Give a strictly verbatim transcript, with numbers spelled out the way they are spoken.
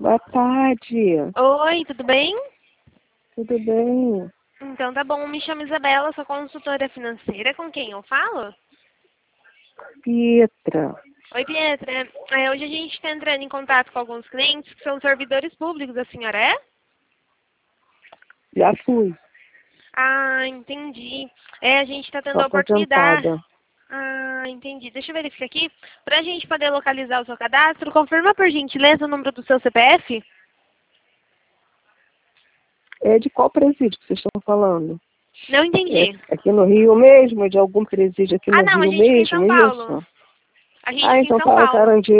Boa tarde. Oi, tudo bem? Tudo bem? Então tá bom, me chamo Isabela, sou consultora financeira, com quem eu falo? Pietra. Oi, Pietra. É, hoje a gente está entrando em contato com alguns clientes que são servidores públicos, a senhora é? Já fui. Ah, entendi. É, a gente está tendo Sou a oportunidade. aposentada. Ah, entendi. Deixa eu verificar aqui. Para a gente poder localizar o seu cadastro, confirma por gentileza o número do seu C P F? É de qual presídio que vocês estão falando? Não É entendi. aqui no Rio mesmo? É de algum presídio aqui Ah, no não, a Rio gente fica em São mesmo, Paulo. isso? A gente Ah, fica em então São fala Paulo. Carandiru.